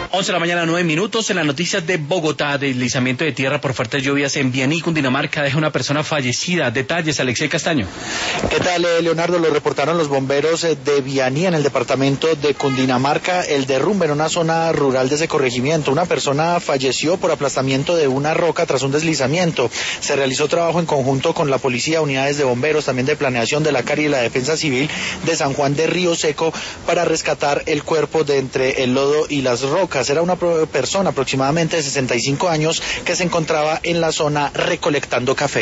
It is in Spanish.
11 de la mañana, 9 minutos. En las noticias de Bogotá, deslizamiento de tierra por fuertes lluvias en Vianí, Cundinamarca, deja una persona fallecida. Detalles, Alexei Castaño. ¿Qué tal, Leonardo? Lo reportaron los bomberos de Vianí, en el departamento de Cundinamarca, el derrumbe en una zona rural de ese corregimiento. Una persona falleció por aplastamiento de una roca tras un deslizamiento. Se realizó trabajo en conjunto con la policía, unidades de bomberos, también de planeación de la CARI y la Defensa Civil de San Juan de Río Seco para rescatar el cuerpo de entre el lodo y las rocas. Era una persona aproximadamente de 65 años que se encontraba en la zona recolectando café.